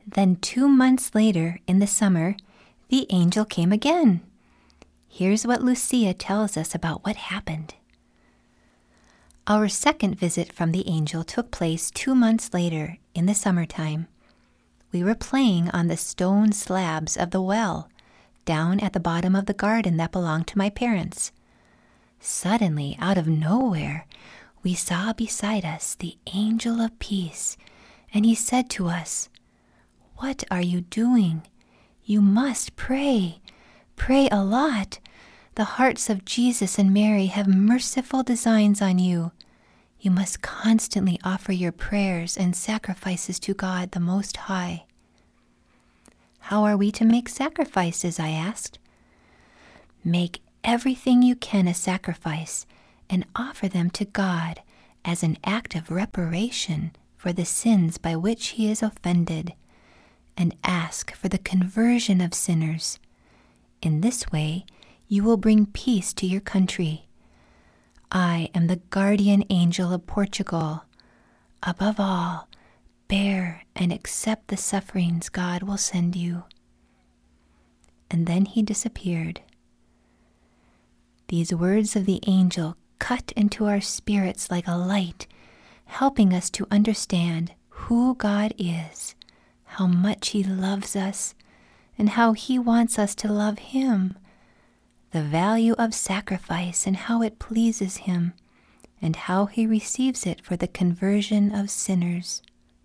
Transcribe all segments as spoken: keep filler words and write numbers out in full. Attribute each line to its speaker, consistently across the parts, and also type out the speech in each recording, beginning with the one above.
Speaker 1: Then two months later, in the summer, the angel came again. Here's what Lucia tells us about what happened. Our second visit from the angel took place two months later, in the summertime. We were playing on the stone slabs of the well, down at the bottom of the garden that belonged to my parents. Suddenly, out of nowhere, we saw beside us the angel of peace, and he said to us, "What are you doing? You must pray. Pray a lot. The hearts of Jesus and Mary have merciful designs on you. You must constantly offer your prayers and sacrifices to God the Most High." "How are we to make sacrifices?" I asked. "Make everything you can a sacrifice and offer them to God as an act of reparation for the sins by which he is offended, and ask for the conversion of sinners. In this way, you will bring peace to your country. I am the guardian angel of Portugal. Above all, bear and accept the sufferings God will send you." And then he disappeared. These words of the angel cut into our spirits like a light, helping us to understand who God is, how much he loves us, and how he wants us to love him, the value of sacrifice and how it pleases him, and how he receives it for the conversion of sinners.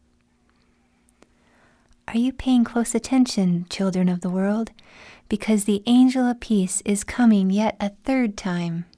Speaker 1: Are you paying close attention, children of the world? Because the angel of peace is coming yet a third time.